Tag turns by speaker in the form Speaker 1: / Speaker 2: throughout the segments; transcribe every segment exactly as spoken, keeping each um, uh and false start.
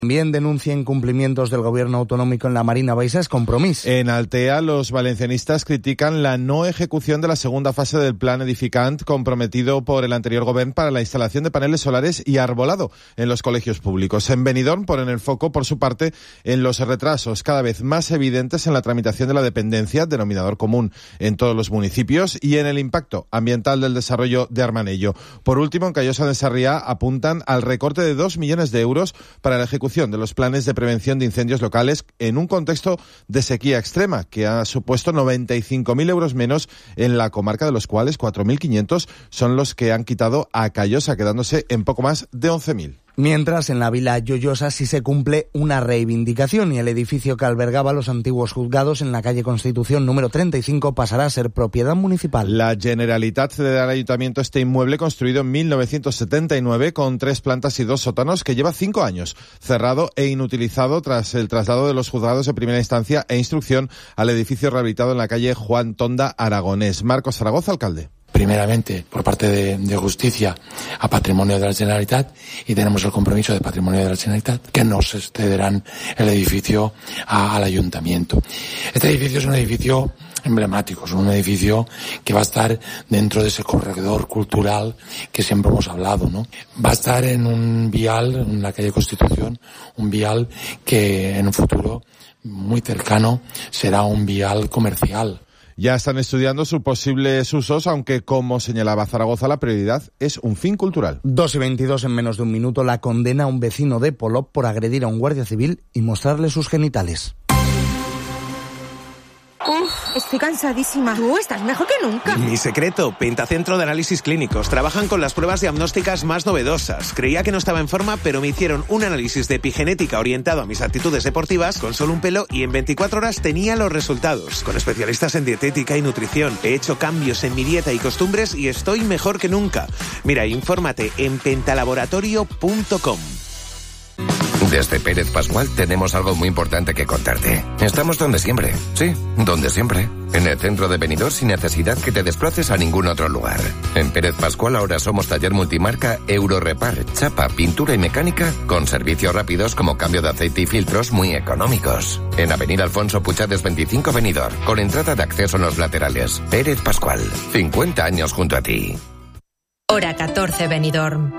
Speaker 1: También denuncia incumplimientos del gobierno autonómico en la Marina Baixas Compromís.
Speaker 2: En Altea, los valencianistas critican la no ejecución de la segunda fase del plan edificant comprometido por el anterior gobierno para la instalación de paneles solares y arbolado en los colegios públicos. En Benidorm ponen el foco, por su parte, en los retrasos cada vez más evidentes en la tramitación de la dependencia, denominador común en todos los municipios, y en el impacto ambiental del desarrollo de Armanello. Por último, en Callosa de Sarriá apuntan al recorte de dos millones de euros para la ejecución de los planes de prevención de incendios locales en un contexto de sequía extrema que ha supuesto noventa y cinco mil euros menos en la comarca, de los cuales cuatro mil quinientos son los que han quitado a Callosa, quedándose en poco más de once mil.
Speaker 1: Mientras, en la Vila Lloyosa sí se cumple una reivindicación y el edificio que albergaba los antiguos juzgados en la calle Constitución número treinta y cinco pasará a ser propiedad municipal.
Speaker 2: La Generalitat cede al Ayuntamiento este inmueble construido en mil novecientos setenta y nueve con tres plantas y dos sótanos que lleva cinco años cerrado e inutilizado tras el traslado de los juzgados de primera instancia e instrucción al edificio rehabilitado en la calle Juan Tonda Aragonés. Marcos Zaragoza, alcalde.
Speaker 3: Primeramente, por parte de, de Justicia, a Patrimonio de la Generalitat, y tenemos el compromiso de Patrimonio de la Generalitat que nos cederán el edificio a, al Ayuntamiento. Este edificio es un edificio emblemático, es un edificio que va a estar dentro de ese corredor cultural que siempre hemos hablado, ¿no? Va a estar en un vial, en la calle Constitución, un vial que en un futuro muy cercano será un vial comercial.
Speaker 2: Ya están estudiando sus posibles usos, aunque, como señalaba Zaragoza, la prioridad es un fin cultural.
Speaker 1: dos y veintidós, en menos de un minuto, la condena a un vecino de Polop por agredir a un guardia civil y mostrarle sus genitales.
Speaker 4: Uf, estoy cansadísima. Tú estás mejor que nunca.
Speaker 5: Mi secreto, Pentacentro de Análisis Clínicos. Trabajan con las pruebas diagnósticas más novedosas. Creía que no estaba en forma, pero me hicieron un análisis de epigenética orientado a mis actitudes deportivas con solo un pelo y en veinticuatro horas tenía los resultados. Con especialistas en dietética y nutrición. He hecho cambios en mi dieta y costumbres y estoy mejor que nunca. Mira, infórmate en pentalaboratorio punto com.
Speaker 6: Desde Pérez Pascual tenemos algo muy importante que contarte. Estamos donde siempre, sí, donde siempre. En el centro de Benidorm sin necesidad que te desplaces a ningún otro lugar. En Pérez Pascual ahora somos taller multimarca Eurorepar, chapa, pintura y mecánica con servicios rápidos como cambio de aceite y filtros muy económicos. En Avenida Alfonso Puchades veinticinco Benidorm, con entrada de acceso en los laterales. Pérez Pascual, cincuenta años junto a ti.
Speaker 7: Hora catorce Benidorm.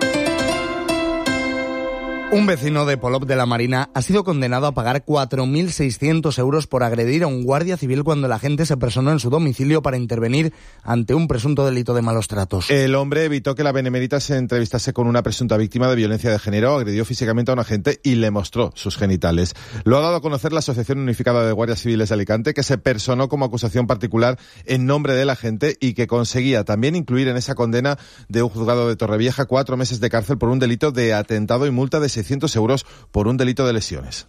Speaker 1: Un vecino de Polop de la Marina ha sido condenado a pagar cuatro mil seiscientos euros por agredir a un guardia civil cuando el agente se personó en su domicilio para intervenir ante un presunto delito de malos tratos.
Speaker 2: El hombre evitó que la benemérita se entrevistase con una presunta víctima de violencia de género, agredió físicamente a un agente y le mostró sus genitales. Lo ha dado a conocer la Asociación Unificada de Guardias Civiles de Alicante, que se personó como acusación particular en nombre del agente y que conseguía también incluir en esa condena de un juzgado de Torrevieja cuatro meses de cárcel por un delito de atentado y multa de seiscientos euros por un delito de lesiones.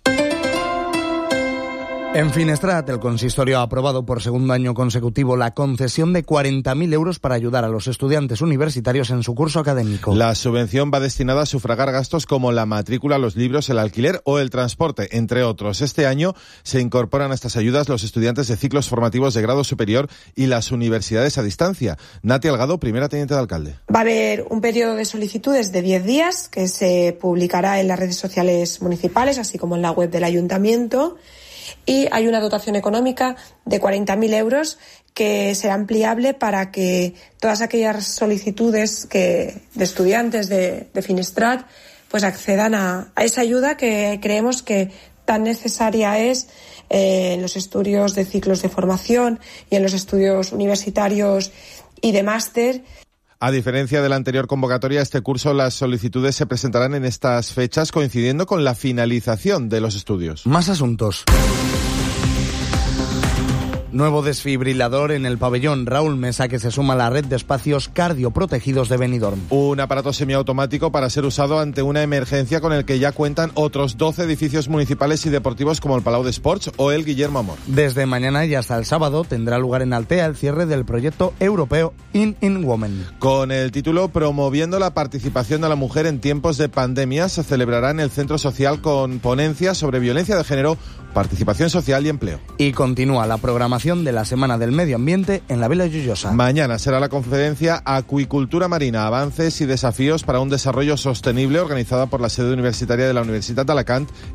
Speaker 1: En Finestrat, el consistorio ha aprobado por segundo año consecutivo la concesión de cuarenta mil euros para ayudar a los estudiantes universitarios en su curso académico.
Speaker 2: La subvención va destinada a sufragar gastos como la matrícula, los libros, el alquiler o el transporte, entre otros. Este año se incorporan a estas ayudas los estudiantes de ciclos formativos de grado superior y las universidades a distancia. Nati Algado, primera teniente de alcalde.
Speaker 8: Va a haber un periodo de solicitudes de diez días que se publicará en las redes sociales municipales, así como en la web del ayuntamiento. Y hay una dotación económica de cuarenta mil euros que será ampliable para que todas aquellas solicitudes que, de estudiantes de, de Finestrat pues accedan a, a esa ayuda que creemos que tan necesaria es eh, en los estudios de ciclos de formación y en los estudios universitarios y de máster.
Speaker 2: A diferencia de la anterior convocatoria, este curso las solicitudes se presentarán en estas fechas coincidiendo con la finalización de los estudios.
Speaker 1: Más asuntos. Nuevo desfibrilador en el pabellón Raúl Mesa, que se suma a la red de espacios cardioprotegidos de Benidorm.
Speaker 2: Un aparato semiautomático para ser usado ante una emergencia con el que ya cuentan otros doce edificios municipales y deportivos como el Palau de Sports o el Guillermo Amor.
Speaker 1: Desde mañana y hasta el sábado tendrá lugar en Altea el cierre del proyecto europeo In In Women.
Speaker 2: Con el título Promoviendo la participación de la mujer en tiempos de pandemia, se celebrará en el Centro Social con ponencias sobre violencia de género, participación social y empleo.
Speaker 1: Y continúa la programación inauguración de la Semana del Medio Ambiente en la Vila Joiosa.
Speaker 2: Mañana será la conferencia Acuicultura Marina, avances y desafíos para un desarrollo sostenible, organizada por la sede universitaria de la Universitat d'Alacant